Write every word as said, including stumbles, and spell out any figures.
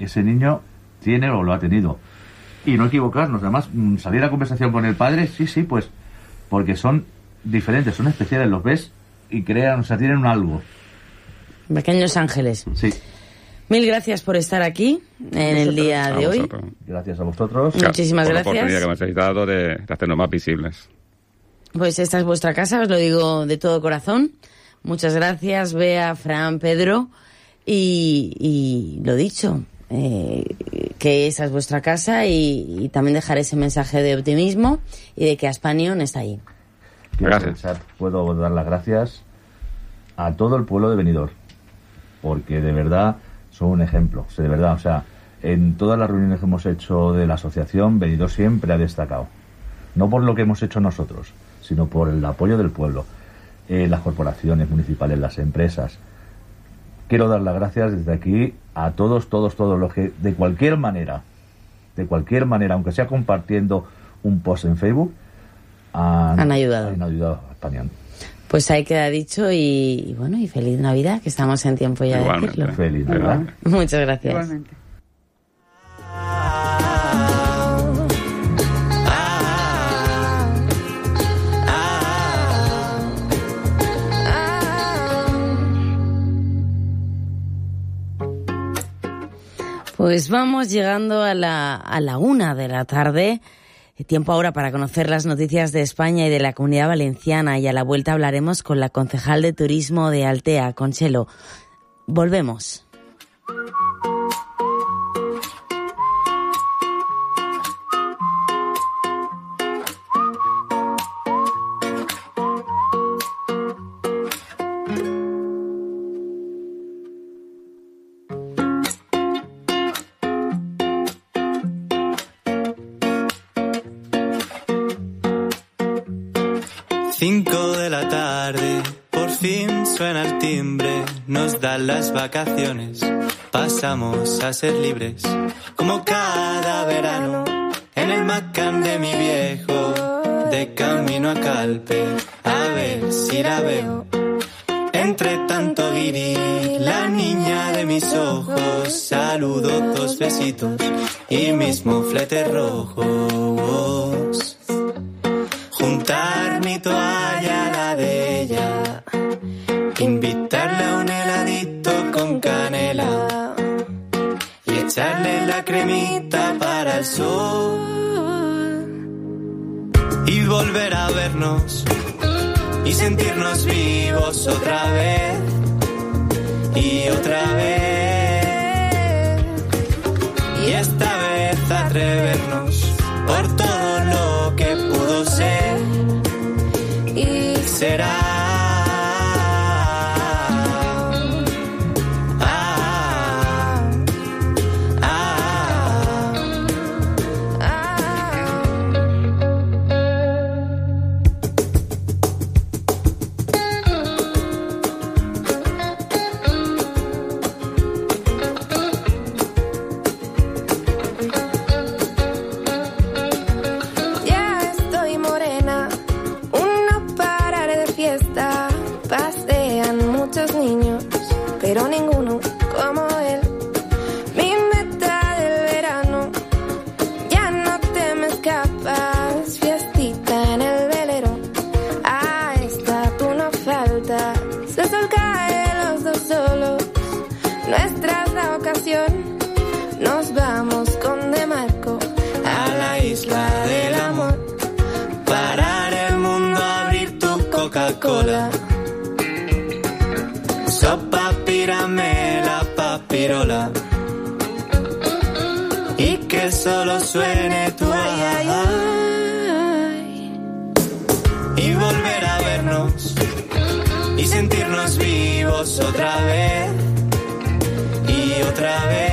ese niño tiene o lo ha tenido. Y no equivocarnos, además, salir a conversación con el padre, sí, sí, pues, porque son diferentes, son especiales, los ves y crean, o sea, tienen un algo. Pequeños ángeles. Sí. Mil gracias por estar aquí en el día de hoy. Gracias a vosotros. Muchísimas por gracias. La oportunidad que me habéis dado de, de hacernos más visibles. Pues esta es vuestra casa, os lo digo de todo corazón. Muchas gracias, Bea, Fran, Pedro. Y, y lo dicho, eh, que esa es vuestra casa y, y también dejar ese mensaje de optimismo y de que Aspanion está ahí. Gracias. Puedo dar las gracias a todo el pueblo de Benidorm, porque de verdad son un ejemplo, de verdad, o sea, en todas las reuniones que hemos hecho de la asociación, Benidorm siempre ha destacado, no por lo que hemos hecho nosotros, sino por el apoyo del pueblo, eh, las corporaciones municipales, las empresas. Quiero dar las gracias desde aquí a todos, todos, todos los que de cualquier manera, de cualquier manera, aunque sea compartiendo un post en Facebook, han, han ayudado. Han ayudado a Aspanion. Pues ahí queda dicho y, y bueno, y feliz Navidad, que estamos en tiempo ya Igualmente. de decirlo. Feliz Navidad. Muchas gracias. Igualmente. Pues vamos llegando a la, a la una de la tarde. Tiempo ahora para conocer las noticias de España y de la Comunidad Valenciana, y a la vuelta hablaremos con la concejal de turismo de Altea, Conchelo. Volvemos. Cinco de la tarde, por fin suena el timbre, nos dan las vacaciones, pasamos a ser libres, como cada verano, en el Macán de mi viejo, de camino a Calpe, a ver si la veo. Entre tanto guiri, la niña de mis ojos, saludo dos besitos y mis mofletes rojos. Juntar mi toalla a la de ella, invitarle a un heladito con canela y echarle la cremita para el sol y volver a vernos y sentirnos vivos otra vez y otra vez y esta vez atrevernos por todo lo que pudo ser y será. Pero ninguno como él. Mi meta del verano, ya no te me escapas. Fiestita en el velero, a esta tú no faltas. El sol cae, los dos solos, nuestra es la ocasión. Nos vamos con De Marco a la isla del amor. Parar el mundo, abrir tu Coca-Cola. Sopa, pírame la papirola y que solo suene tu ay, ay, ay. Y volver a vernos y sentirnos vivos otra vez y otra vez.